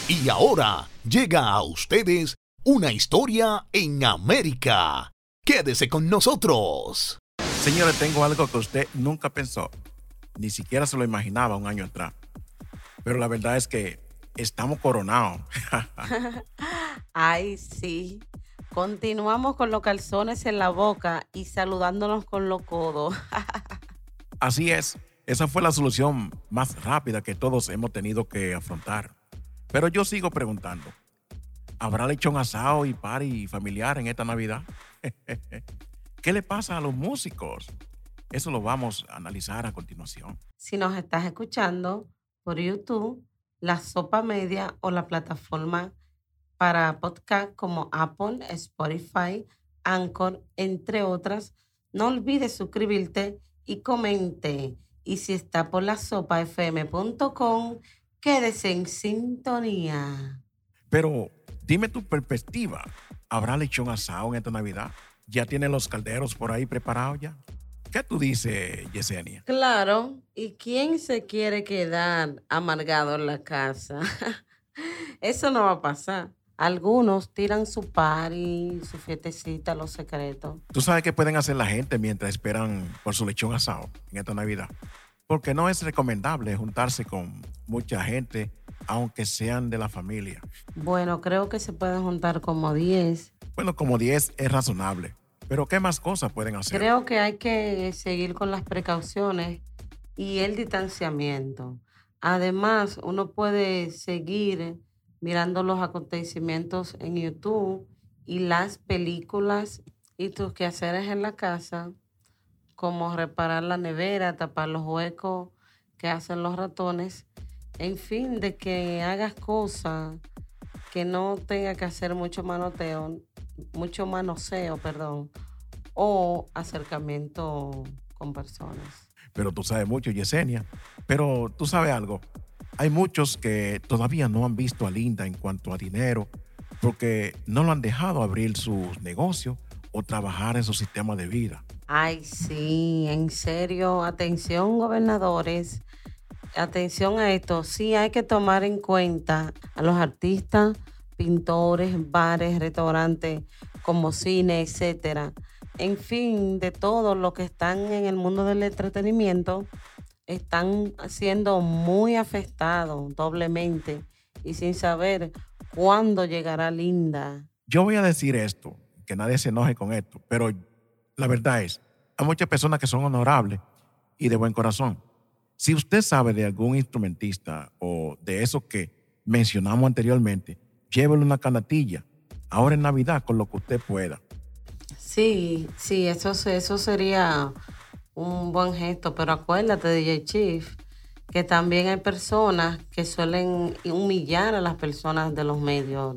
Y ahora llega a ustedes una historia en América. Quédese con nosotros. Señores, tengo algo que usted nunca pensó, ni siquiera se lo imaginaba un año atrás. Pero la verdad es que estamos coronados. Ay, sí. Continuamos con los calzones en la boca y saludándonos con los codos. Así es, esa fue la solución más rápida que todos hemos tenido que afrontar. Pero yo sigo preguntando, ¿habrá lechón asado y party familiar en esta Navidad? ¿Qué le pasa a los músicos? Eso lo vamos a analizar a continuación. Si nos estás escuchando por YouTube, la Sopa Media o la plataforma para podcast como Apple, Spotify, Anchor, entre otras, no olvides suscribirte y comente. Y si está por la sopafm.com, quédese en sintonía. Pero dime tu perspectiva, ¿habrá lechón asado en esta Navidad? ¿Ya tienen los calderos por ahí preparados ya? ¿Qué tú dices, Yesenia? Claro, ¿y quién se quiere quedar amargado en la casa? Eso no va a pasar. Algunos tiran su party, su fiestecita, los secretos. ¿Tú sabes qué pueden hacer la gente mientras esperan por su lechón asado en esta Navidad? Porque no es recomendable juntarse con mucha gente, aunque sean de la familia. Bueno, creo que se pueden juntar como 10. Bueno, como 10 es razonable, pero ¿qué más cosas pueden hacer? Creo que hay que seguir con las precauciones y el distanciamiento. Además, uno puede seguir mirando los acontecimientos en YouTube y las películas y tus quehaceres en la casa, como reparar la nevera, tapar los huecos que hacen los ratones. En fin, de que hagas cosas que no tenga que hacer mucho manoseo, perdón, o acercamiento con personas. Pero tú sabes mucho, Yesenia. Pero tú sabes algo. Hay muchos que todavía no han visto a Linda en cuanto a dinero porque no lo han dejado abrir sus negocios o trabajar en su sistema de vida. Ay, sí, en serio, atención, gobernadores, atención a esto. Sí hay que tomar en cuenta a los artistas, pintores, bares, restaurantes, como cine, etcétera. En fin, de todos los que están en el mundo del entretenimiento, están siendo muy afectados doblemente y sin saber cuándo llegará Linda. Yo voy a decir esto, que nadie se enoje con esto, pero la verdad es, hay muchas personas que son honorables y de buen corazón. Si usted sabe de algún instrumentista o de esos que mencionamos anteriormente, llévele una canastilla ahora en Navidad con lo que usted pueda. Sí, sí, eso sería un buen gesto, pero acuérdate, DJ Chief, que también hay personas que suelen humillar a las personas de los medios,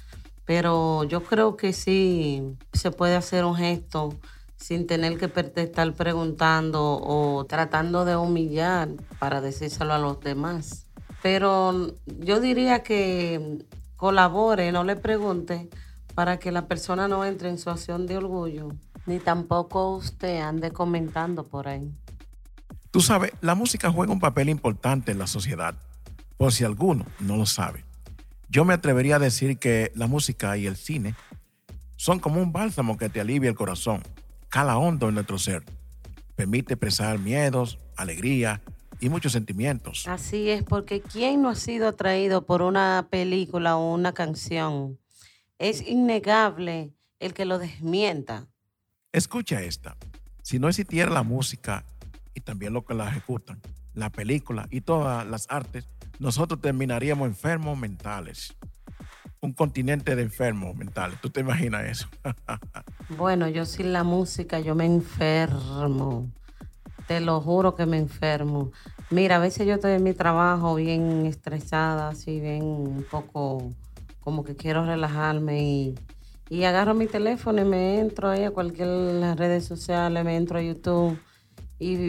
pero yo creo que sí se puede hacer un gesto sin tener que estar preguntando o tratando de humillar para decírselo a los demás. Pero yo diría que colabore, no le pregunte para que la persona no entre en situación de orgullo, ni tampoco usted ande comentando por ahí. Tú sabes, la música juega un papel importante en la sociedad, por si alguno no lo sabe. Yo me atrevería a decir que la música y el cine son como un bálsamo que te alivia el corazón, cala hondo en nuestro ser, permite expresar miedos, alegría y muchos sentimientos. Así es, porque ¿quién no ha sido atraído por una película o una canción? Es innegable el que lo desmienta. Escucha esta. Si no existiera la música y también lo que la ejecutan, la película y todas las artes, nosotros terminaríamos enfermos mentales. Un continente de enfermos mentales. ¿Tú te imaginas eso? Bueno, yo sin la música, yo me enfermo. Te lo juro que me enfermo. Mira, a veces yo estoy en mi trabajo bien estresada, así bien un poco como que quiero relajarme y agarro mi teléfono y me entro ahí a cualquier las redes sociales, me entro a YouTube y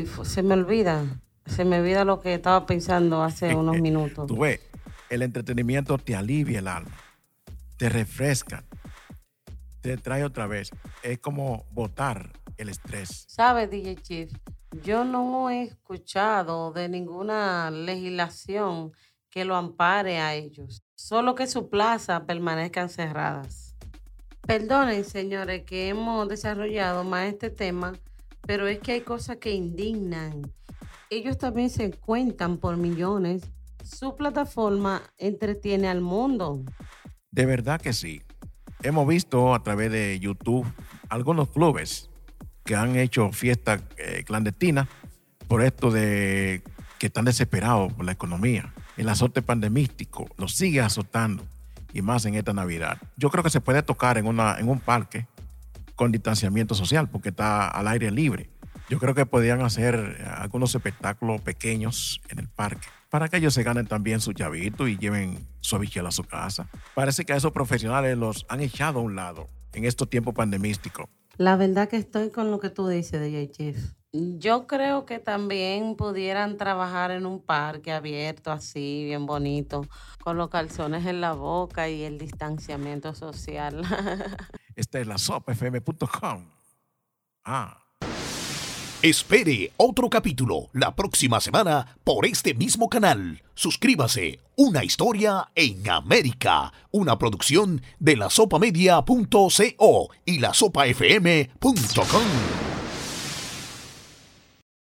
se me olvida lo que estaba pensando hace unos minutos. Tú ves, el entretenimiento te alivia el alma, te refresca, te trae otra vez. Es como botar el estrés. ¿Sabes, DJ Chief? Yo no he escuchado de ninguna legislación que lo ampare a ellos. solo que su plaza permanezcan cerradas. Perdonen, señores, que hemos desarrollado más este tema, pero es que hay cosas que indignan. Ellos también se cuentan por millones. Su plataforma entretiene al mundo. De verdad que sí. Hemos visto a través de YouTube algunos clubes que han hecho fiestas clandestinas por esto de que están desesperados por la economía. El azote pandemístico los sigue azotando y más en esta Navidad. Yo creo que se puede tocar en un parque con distanciamiento social porque está al aire libre. Yo creo que podrían hacer algunos espectáculos pequeños en el parque para que ellos se ganen también su chavito y lleven su habichuela a su casa. Parece que a esos profesionales los han echado a un lado en estos tiempos pandemísticos. La verdad que estoy con lo que tú dices, DJ Chief. Yo creo que también pudieran trabajar en un parque abierto así, bien bonito, con los calzones en la boca y el distanciamiento social. Esta es la sopafm.com. Espere otro capítulo la próxima semana por este mismo canal. Suscríbase. Una historia en América. Una producción de lasopamedia.co y lasopafm.com.